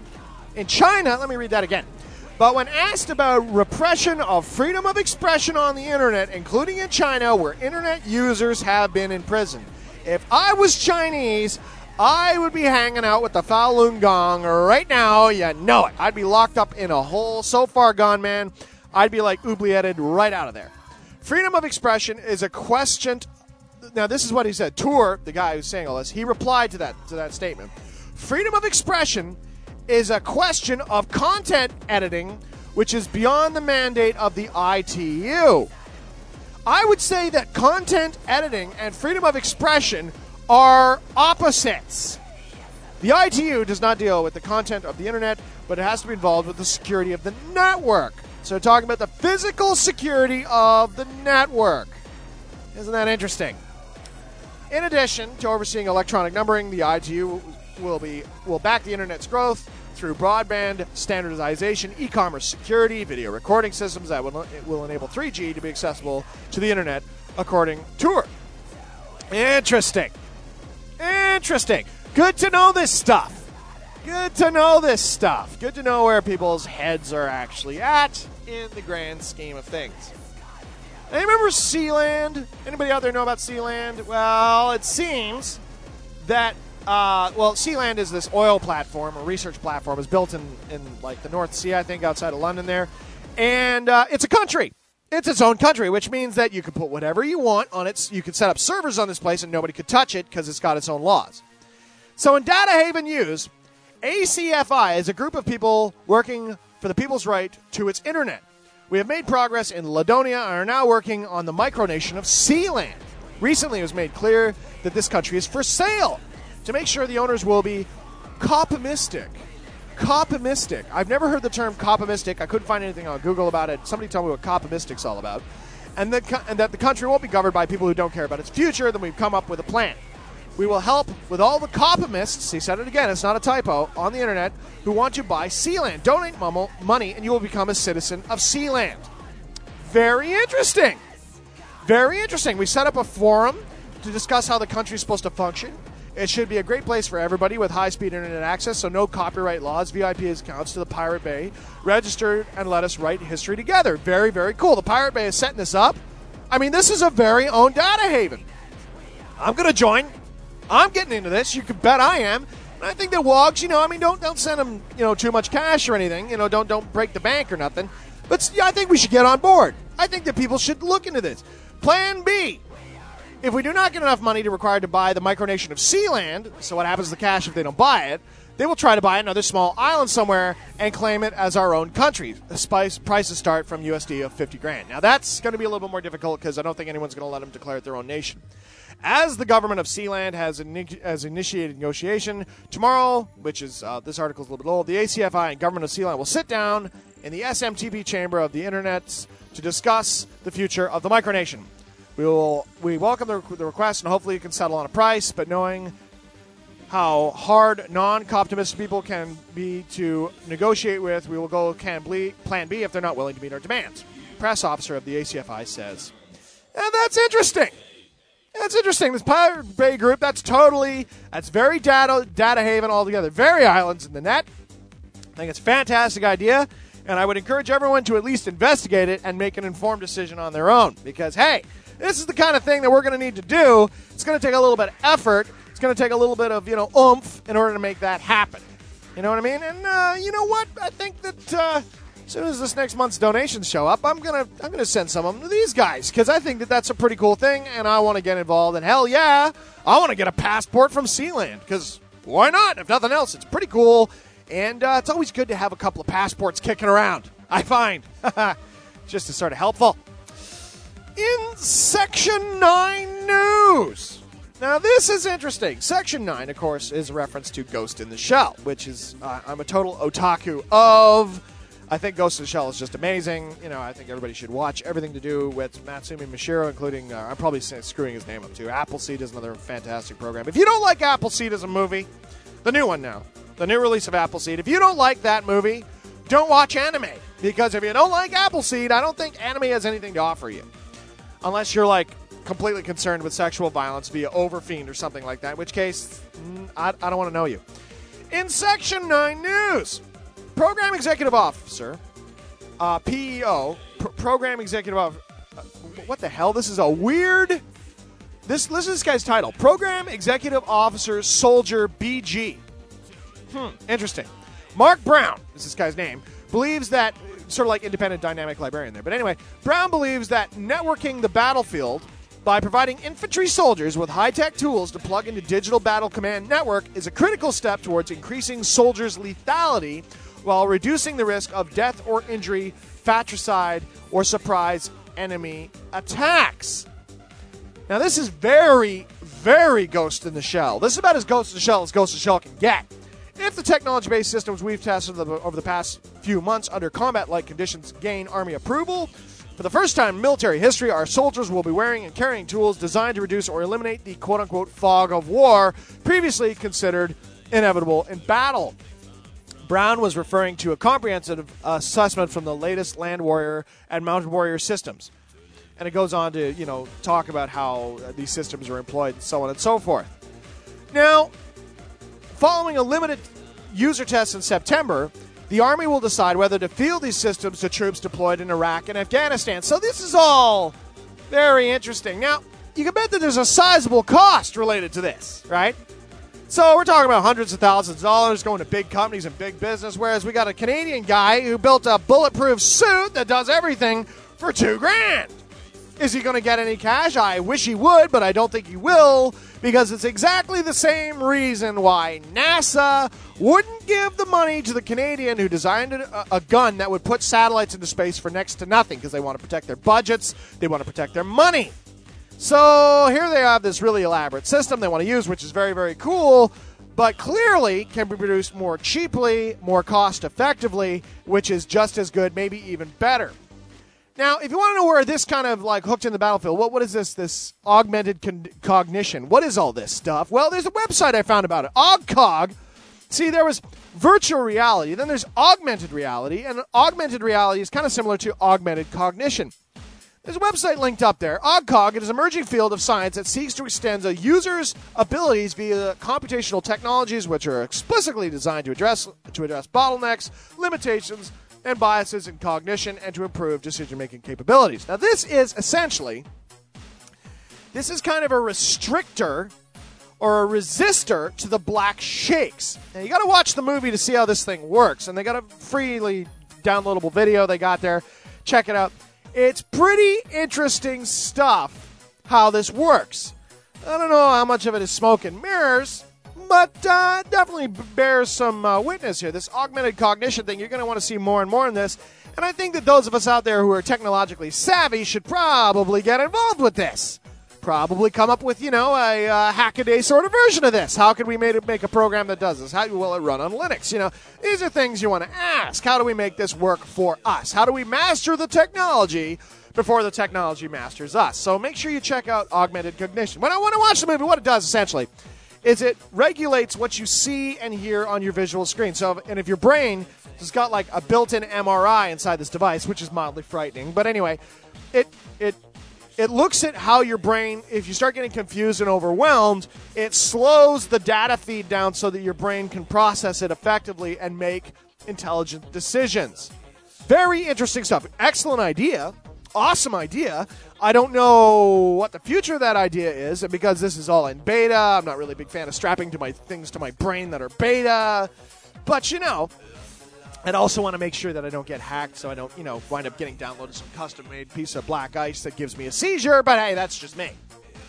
In China, let me read that again. But when asked about repression of freedom of expression on the Internet, including in China, where Internet users have been imprisoned. If I was Chinese, I would be hanging out with the Falun Gong right now. You know it. I'd be locked up in a hole so far gone, man. I'd be like oublieted right out of there. Freedom of expression is a question. Now, this is what he said. Tour, the guy who's saying all this, he replied to that to that statement. Freedom of expression is a question of content editing, which is beyond the mandate of the I T U. I would say that content editing and freedom of expression are opposites. The I T U does not deal with the content of the internet, but it has to be involved with the security of the network. So talking about the physical security of the network. Isn't that interesting? In addition to overseeing electronic numbering, the I T U will be will back the internet's growth through broadband standardization, e-commerce security, video recording systems that will, will enable three G to be accessible to the internet, according to her. Interesting. Interesting. Good to know this stuff. Good to know this stuff. Good to know where people's heads are actually at in the grand scheme of things. Now, you remember Sealand? Anybody out there know about Sealand? Well, it seems that, uh, well, Sealand is this oil platform, a research platform. It's built in, in like, the North Sea, I think, outside of London there. And uh, it's a country. It's its own country, which means that you can put whatever you want on it. You can set up servers on this place and nobody could touch it because it's got its own laws. So in Data Haven News, A C F I is a group of people working for the people's right to its internet. We have made progress in Ladonia and are now working on the micronation of Sealand. Recently, it was made clear that this country is for sale. To make sure the owners will be copimistic. Copimistic. I've never heard the term copimistic. I couldn't find anything on Google about it. Somebody tell me what copimistic's all about. And, the, and that the country won't be governed by people who don't care about its future. Then we've come up with a plan. We will help with all the copimists, he said it again, it's not a typo, on the internet, who want to buy Sealand. Donate money and you will become a citizen of Sealand. Very interesting. Very interesting. We set up a forum to discuss how the country is supposed to function. It should be a great place for everybody with high-speed internet access, so no copyright laws, V I P accounts to the Pirate Bay. Register and let us write history together. Very, very cool. The Pirate Bay is setting this up. I mean, this is a very own data haven. I'm going to join. I'm getting into this. You can bet I am. And I think that Wogs, you know, I mean, don't don't send them, you know, too much cash or anything. You know, don't don't break the bank or nothing. But yeah, I think we should get on board. I think that people should look into this. Plan B. If we do not get enough money to require to buy the micronation of Sealand, so what happens to the cash if they don't buy it? They will try to buy another small island somewhere and claim it as our own country. The spice prices start from U S D of fifty grand. Now that's going to be a little bit more difficult because I don't think anyone's going to let them declare it their own nation. As the government of Sealand has, in, has initiated negotiation, tomorrow, which is, uh, this article is a little bit old, the A C F I and government of Sealand will sit down in the S M T P chamber of the Internet to discuss the future of the micronation. We will we welcome the, the request and hopefully you can settle on a price, but knowing how hard non-optimistic people can be to negotiate with, we will go can ble- plan B if they're not willing to meet our demands. Press officer of the A C F I says. And that's interesting. That's interesting. This Pirate Bay group, that's totally, that's very data, data haven altogether. Very islands in the net. I think it's a fantastic idea, and I would encourage everyone to at least investigate it and make an informed decision on their own. Because, hey, this is the kind of thing that we're going to need to do. It's going to take a little bit of effort. It's going to take a little bit of, you know, oomph in order to make that happen. You know what I mean? And uh, you know what? I think that uh, as soon as this next month's donations show up, I'm gonna I'm gonna send some of them to these guys because I think that that's a pretty cool thing, and I want to get involved. And hell yeah, I want to get a passport from Sealand because why not? If nothing else, it's pretty cool, and uh, it's always good to have a couple of passports kicking around. I find just to sort of helpful. In Section nine news. Now, this is interesting. Section nine, of course, is a reference to Ghost in the Shell, which is, uh, I'm a total otaku of. I think Ghost in the Shell is just amazing. You know, I think everybody should watch everything to do with Matsumi Mashiro, including, uh, I'm probably screwing his name up too. Appleseed is another fantastic program. If you don't like Appleseed as a movie, the new one now, the new release of Appleseed, if you don't like that movie, don't watch anime. Because if you don't like Appleseed, I don't think anime has anything to offer you. Unless you're, like, completely concerned with sexual violence via Overfiend or something like that, in which case, I, I don't want to know you. In Section nine news, Program Executive Officer, uh, P E O, Pro- Program Executive Officer, uh, what the hell? This is a weird, this, listen to this guy's title, Program Executive Officer Soldier B G. Hmm, interesting. Mark Brown is this guy's name, believes that, sort of like independent dynamic librarian there, but anyway, Brown believes that networking the battlefield by providing infantry soldiers with high-tech tools to plug into digital battle command network is a critical step towards increasing soldiers' lethality while reducing the risk of death or injury, fratricide, or surprise enemy attacks. Now, this is very, very Ghost in the Shell. This is about as Ghost in the Shell as Ghost in the Shell can get. If the technology-based systems we've tested over the past few months under combat-like conditions gain Army approval, for the first time in military history, our soldiers will be wearing and carrying tools designed to reduce or eliminate the quote-unquote fog of war previously considered inevitable in battle. Brown was referring to a comprehensive assessment from the latest Land Warrior and Mountain Warrior systems. And it goes on to, you know, talk about how these systems are employed and so on and so forth. Now, following a limited user test in September, the Army will decide whether to field these systems to troops deployed in Iraq and Afghanistan. So this is all very interesting. Now, you can bet that there's a sizable cost related to this, right? So we're talking about hundreds of thousands of dollars going to big companies and big business, whereas we got a Canadian guy who built a bulletproof suit that does everything for two grand. Is he going to get any cash? I wish he would, but I don't think he will, because it's exactly the same reason why NASA wouldn't give the money to the Canadian who designed a, a gun that would put satellites into space for next to nothing, because they want to protect their budgets, they want to protect their money. So here they have this really elaborate system they want to use, which is very, very cool, but clearly can be produced more cheaply, more cost-effectively, which is just as good, maybe even better. Now, if you want to know where this kind of like hooked in the battlefield, what what is this, this augmented con- cognition? What is all this stuff? Well, there's a website I found about it, AugCog. See, there was virtual reality, then there's augmented reality, and augmented reality is kind of similar to augmented cognition. There's a website linked up there, AugCog. It is an emerging field of science that seeks to extend a user's abilities via computational technologies which are explicitly designed to address to address bottlenecks, limitations, and biases in cognition, and to improve decision-making capabilities. Now, this is essentially, this is kind of a restrictor or a resistor to the black shakes. Now, you got to watch the movie to see how this thing works, and they got a freely downloadable video they got there. Check it out. It's pretty interesting stuff, how this works. I don't know how much of it is smoke and mirrors, but uh, definitely bears some uh, witness here. This augmented cognition thing, you're going to want to see more and more in this. And I think that those of us out there who are technologically savvy should probably get involved with this. Probably come up with, you know, a uh, hack-a-day sort of version of this. How can we make, it, make a program that does this? How will it run on Linux? You know, these are things you want to ask. How do we make this work for us? How do we master the technology before the technology masters us? So make sure you check out augmented cognition. When I want to watch the movie, what it does, essentially, is it regulates what you see and hear on your visual screen. So, and if your brain has got like a built-in M R I inside this device, which is mildly frightening, but anyway, it it it looks at how your brain, if you start getting confused and overwhelmed, it slows the data feed down so that your brain can process it effectively and make intelligent decisions. Very interesting stuff. Excellent idea. Awesome idea. I don't know what the future of that idea is, and because this is all in beta, I'm not really a big fan of strapping to my things to my brain that are beta. But, you know, I'd also want to make sure that I don't get hacked so I don't, you know, wind up getting downloaded some custom-made piece of black ice that gives me a seizure, but hey, that's just me.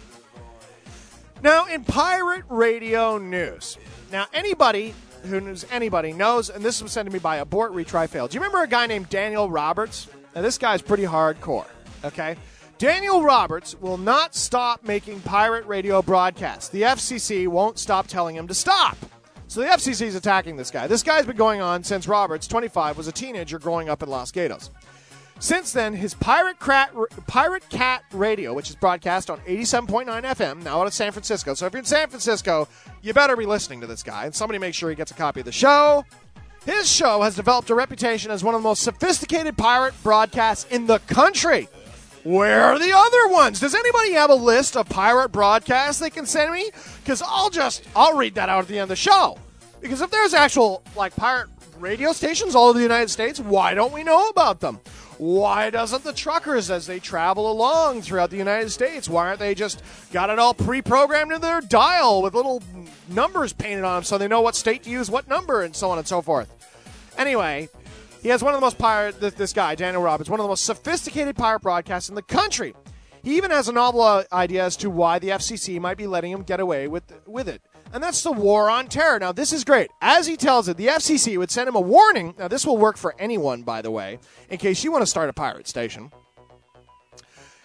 Now, in pirate radio news. Now, anybody who knows anybody knows, and this was sent to me by Abort Retry Fail. Do you remember a guy named Daniel Roberts? Now, this guy's pretty hardcore, okay? Daniel Roberts will not stop making pirate radio broadcasts. The F C C won't stop telling him to stop. So the F C C is attacking this guy. This guy's been going on since Roberts, twenty-five, was a teenager growing up in Los Gatos. Since then, his Pirate Cat, Pirate Cat Radio, which is broadcast on eighty-seven point nine F M, now out of San Francisco. So if you're in San Francisco, you better be listening to this guy. And somebody make sure he gets a copy of the show. His show has developed a reputation as one of the most sophisticated pirate broadcasts in the country. Where are the other ones? Does anybody have a list of pirate broadcasts they can send me? Because I'll just, I'll read that out at the end of the show. Because if there's actual, like, pirate radio stations all over the United States, why don't we know about them? Why doesn't the truckers, as they travel along throughout the United States, why aren't they just got it all pre-programmed in their dial with little numbers painted on them so they know what state to use what number and so on and so forth? Anyway, he has one of the most pirate, this, this guy, Daniel Roberts, one of the most sophisticated pirate broadcasts in the country. He even has a novel idea as to why the F C C might be letting him get away with with it. And that's the war on terror. Now, this is great. As he tells it, the F C C would send him a warning. Now, this will work for anyone, by the way, in case you want to start a pirate station.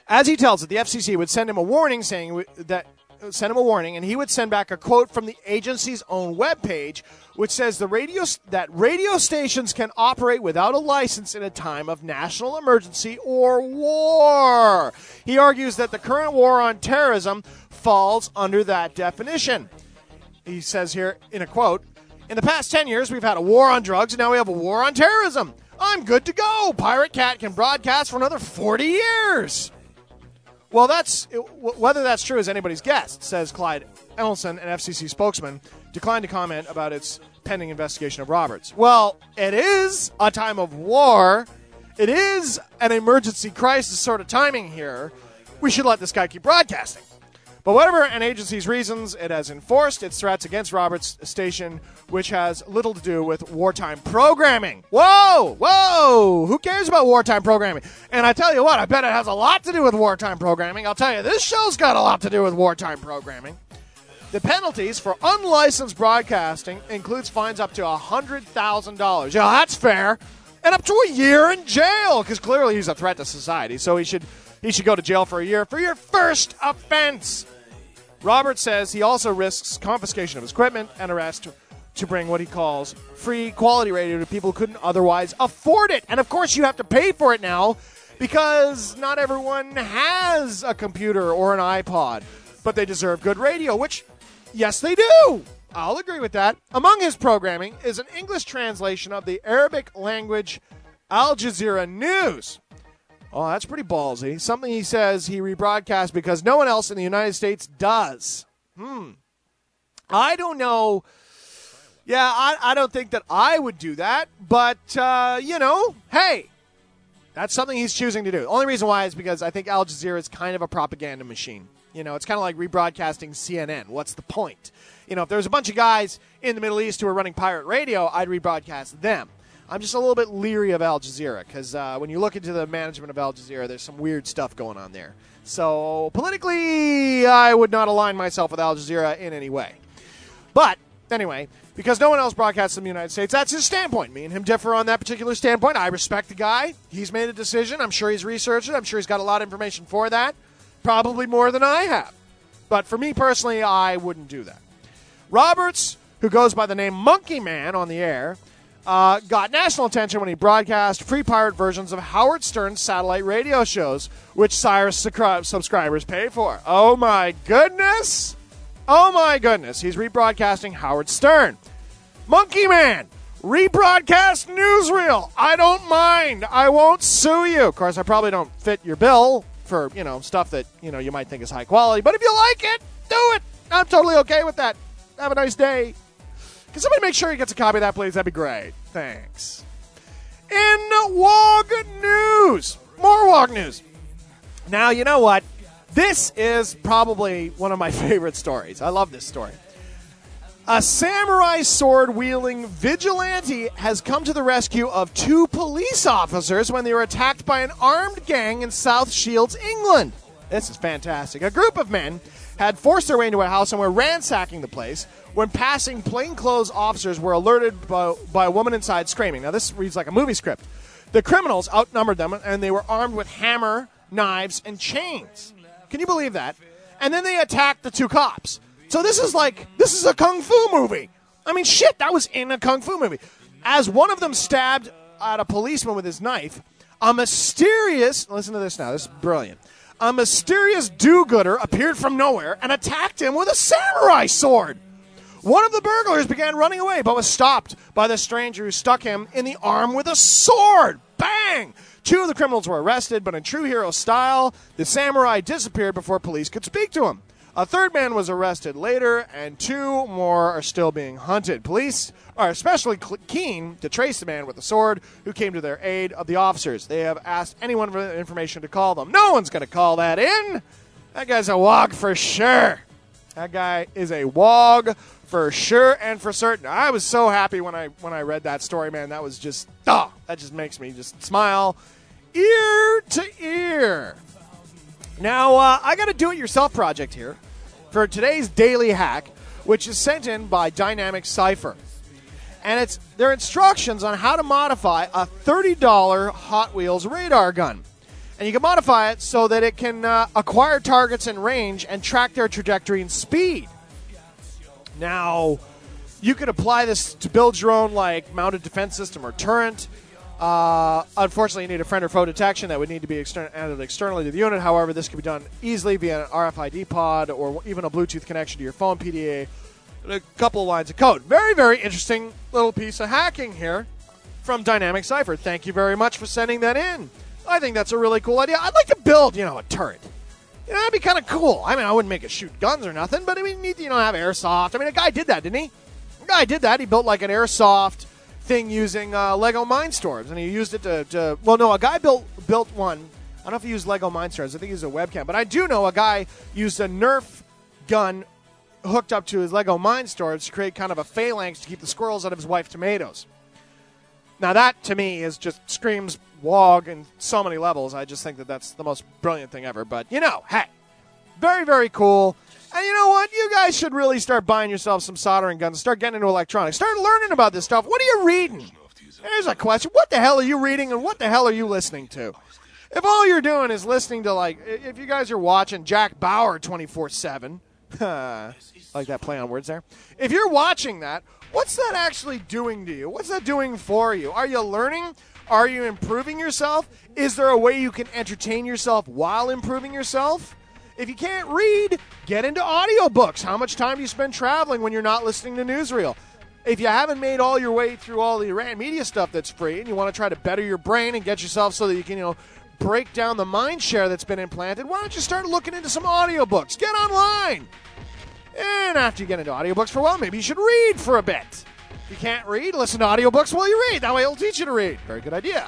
As he tells it, the F C C would send him a warning saying that send him a warning, and he would send back a quote from the agency's own webpage, which says the radio that radio stations can operate without a license in a time of national emergency or war. He argues that the current war on terrorism falls under that definition. He says here in a quote, "In the past ten years, we've had a war on drugs, and now we have a war on terrorism. I'm good to go. Pirate Cat can broadcast for another forty years. Well, that's whether that's true is anybody's guess, says Clyde Ellison, an F C C spokesman, declined to comment about its pending investigation of Roberts. Well, it is a time of war. It is an emergency crisis sort of timing here. We should let this guy keep broadcasting. But whatever an agency's reasons, it has enforced its threats against Roberts' station, which has little to do with wartime programming. Whoa, whoa, who cares about wartime programming? And I tell you what, I bet it has a lot to do with wartime programming. I'll tell you, this show's got a lot to do with wartime programming. The penalties for unlicensed broadcasting includes fines up to one hundred thousand dollars. Yeah, that's fair. And up to a year in jail, because clearly he's a threat to society, so he should he should go to jail for a year for your first offense. Roberts says he also risks confiscation of his equipment and arrest to bring what he calls free quality radio to people who couldn't otherwise afford it. And of course you have to pay for it now because not everyone has a computer or an iPod, but they deserve good radio, which, yes, they do. I'll agree with that. Among his programming is an English translation of the Arabic language Al Jazeera News. Oh, that's pretty ballsy. Something he says he rebroadcasts because no one else in the United States does. Hmm. I don't know. Yeah, I, I don't think that I would do that. But, uh, you know, hey, that's something he's choosing to do. The only reason why is because I think Al Jazeera is kind of a propaganda machine. You know, it's kind of like rebroadcasting C N N. What's the point? You know, if there was a bunch of guys in the Middle East who were running pirate radio, I'd rebroadcast them. I'm just a little bit leery of Al Jazeera because uh, when you look into the management of Al Jazeera, there's some weird stuff going on there. So politically, I would not align myself with Al Jazeera in any way. But anyway, because no one else broadcasts in the United States, that's his standpoint. Me and him differ on that particular standpoint. I respect the guy. He's made a decision. I'm sure he's researched it. I'm sure he's got a lot of information for that. Probably more than I have. But for me personally, I wouldn't do that. Roberts, who goes by the name Monkey Man on the air, Uh, got national attention when he broadcast free pirate versions of Howard Stern's satellite radio shows, which Cyrus subscri- subscribers pay for. Oh, my goodness. Oh, my goodness. He's rebroadcasting Howard Stern. Monkey Man, rebroadcast newsreel. I don't mind. I won't sue you. Of course, I probably don't fit your bill for, you know, stuff that, you know, you might think is high quality. But if you like it, do it. I'm totally okay with that. Have a nice day. Can somebody make sure he gets a copy of that, please? That'd be great. Thanks. In W O G News. More W O G News. Now, you know what? This is probably one of my favorite stories. I love this story. A samurai sword-wielding vigilante has come to the rescue of two police officers when they were attacked by an armed gang in South Shields, England. This is fantastic. A group of men had forced their way into a house and were ransacking the place when passing plainclothes officers were alerted by, by a woman inside screaming. Now, this reads like a movie script. The criminals outnumbered them, and they were armed with hammer, knives, and chains. Can you believe that? And then they attacked the two cops. So this is like, this is a kung fu movie. I mean, shit, that was in a kung fu movie. As one of them stabbed at a policeman with his knife, a mysterious, listen to this now, this is brilliant. A mysterious do-gooder appeared from nowhere and attacked him with a samurai sword. One of the burglars began running away, but was stopped by the stranger who stuck him in the arm with a sword. Bang! Two of the criminals were arrested, but in true hero style, the samurai disappeared before police could speak to him. A third man was arrested later, and two more are still being hunted. Police are especially keen to trace the man with the sword who came to their aid of the officers. They have asked anyone for information to call them. No one's going to call that in. That guy's a W O G for sure. That guy is a W O G for sure and for certain. I was so happy when I when I read that story, man. That was just, oh, that just makes me just smile ear to ear. Now, uh, I got a do-it-yourself project here for today's daily hack, which is sent in by Dynamic Cipher. And it's their instructions on how to modify a thirty dollars Hot Wheels radar gun. And you can modify it so that it can uh, acquire targets in range and track their trajectory and speed. Now, you could apply this to build your own like mounted defense system or turret. Uh, unfortunately, you need a friend or foe detection that would need to be extern- added externally to the unit. However, this can be done easily via an R F I D pod or even a Bluetooth connection to your phone, P D A, and a couple of lines of code. Very, very interesting little piece of hacking here from Dynamic Cipher. Thank you very much for sending that in. I think that's a really cool idea. I'd like to build, you know, a turret. You know, that'd be kind of cool. I mean, I wouldn't make it shoot guns or nothing, but I mean, you need to, you know, have airsoft. I mean, a guy did that, didn't he? A guy did that. He built like an airsoft thing using uh, Lego Mindstorms, and he used it to, to. Well, no, a guy built built one. I don't know if he used Lego Mindstorms. I think he used a webcam, but I do know a guy used a Nerf gun hooked up to his Lego Mindstorms to create kind of a phalanx to keep the squirrels out of his wife's tomatoes. Now that to me is just screams WOG in so many levels. I just think that that's the most brilliant thing ever. But you know, hey, very very cool. And you know what? You guys should really start buying yourself some soldering guns and start getting into electronics. Start learning about this stuff. What are you reading? There's a question. What the hell are you reading and what the hell are you listening to? If all you're doing is listening to, like, if you guys are watching Jack Bauer twenty-four seven, like that play on words there. If you're watching that, what's that actually doing to you? What's that doing for you? Are you learning? Are you improving yourself? Is there a way you can entertain yourself while improving yourself? If you can't read, get into audiobooks. How much time do you spend traveling when you're not listening to newsreel? If you haven't made all your way through all the Rand Media stuff that's free and you want to try to better your brain and get yourself so that you can, you know, break down the mind share that's been implanted, why don't you start looking into some audiobooks? Get online. And after you get into audiobooks for a while, maybe you should read for a bit. If you can't read, listen to audiobooks while you read. That way it'll teach you to read. Very good idea.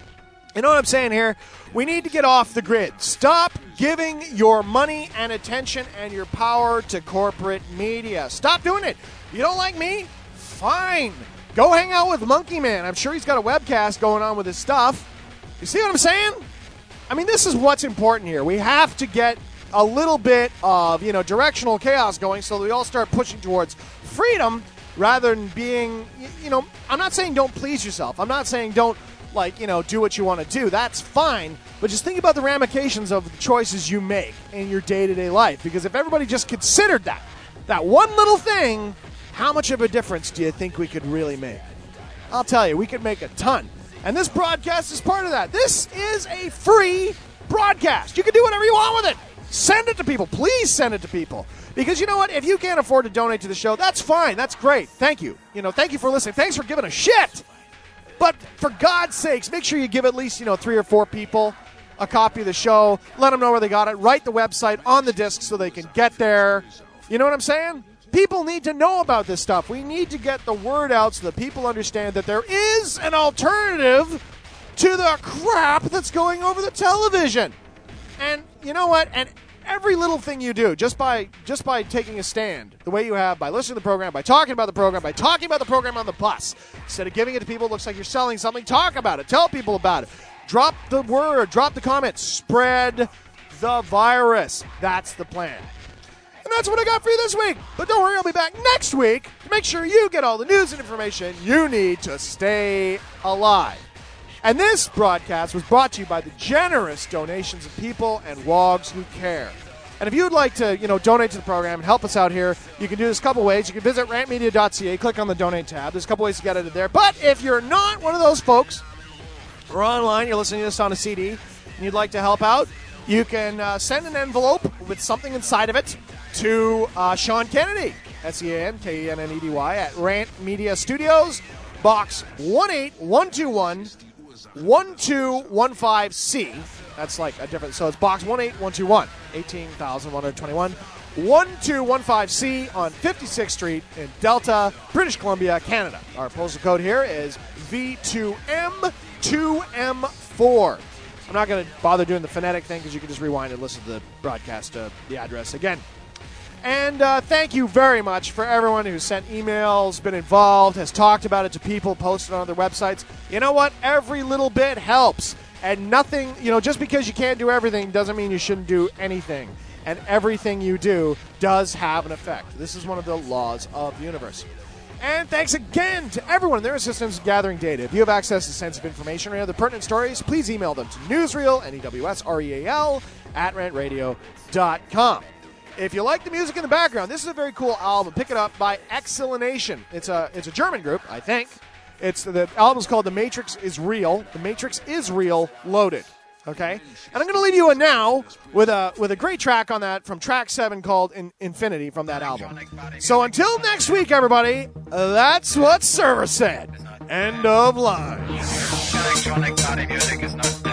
You know what I'm saying here? We need to get off the grid. Stop giving your money and attention and your power to corporate media. Stop doing it. You don't like me? Fine. Go hang out with Monkey Man. I'm sure he's got a webcast going on with his stuff. You see what I'm saying? I mean, this is what's important here. We have to get a little bit of, you know, directional chaos going so that we all start pushing towards freedom rather than being, you know, I'm not saying don't please yourself. I'm not saying don't, like, you know, do what you want to do. That's fine. But just think about the ramifications of the choices you make in your day-to-day life. Because if everybody just considered that, that one little thing, how much of a difference do you think we could really make? I'll tell you, we could make a ton. And this broadcast is part of that. This is a free broadcast. You can do whatever you want with it. Send it to people. Please send it to people. Because you know what? If you can't afford to donate to the show, that's fine. That's great. Thank you. You know, thank you for listening. Thanks for giving a shit. But for God's sakes, make sure you give at least, you know, three or four people a copy of the show. Let them know where they got it. Write the website on the disc so they can get there. You know what I'm saying? People need to know about this stuff. We need to get the word out so that people understand that there is an alternative to the crap that's going over the television. And you know what? And every little thing you do, just by just by taking a stand, the way you have, by listening to the program, by talking about the program, by talking about the program on the bus, instead of giving it to people, it looks like you're selling something, talk about it. Tell people about it. Drop the word. Drop the comment. Spread the virus. That's the plan. And that's what I got for you this week. But don't worry, I'll be back next week to make sure you get all the news and information you need to stay alive. And this broadcast was brought to you by the generous donations of people and wogs who care. And if you would like to, you know, donate to the program and help us out here, you can do this a couple ways. You can visit rant media dot c a, click on the donate tab. There's a couple ways to get it there. But if you're not one of those folks, or online, you're listening to this on a C D, and you'd like to help out, you can uh, send an envelope with something inside of it to uh, Sean Kennedy, S E A N K E N N E D Y, at Rant Media Studios, Box one eight one two one, one two one five C. That's like a different, so it's Box one eight one two one, eighteen thousand one hundred twenty-one, one two one five C on fifty-sixth Street in Delta, British Columbia, Canada. Our postal code here is V two M two M four. I'm not going to bother doing the phonetic thing because you can just rewind and listen to the broadcast, uh, the address again. And uh, thank you very much for everyone who sent emails, been involved, has talked about it to people, posted on other websites. You know what? Every little bit helps. And nothing, you know, just because you can't do everything doesn't mean you shouldn't do anything. And everything you do does have an effect. This is one of the laws of the universe. And thanks again to everyone in their assistance in gathering data. If you have access to sensitive information or other pertinent stories, please email them to newsreel, N E W S R E A L, at rant radio dot com. If you like the music in the background, this is a very cool album. Pick it up by Excelination. It's a it's a German group, I think. It's the album's called The Matrix is Real. The Matrix is Real Loaded. Okay? And I'm going to leave you in now with a with a great track on that from track seven called In, Infinity from that album. So until next week, everybody, that's what Server said. End of line. Electronic body music is not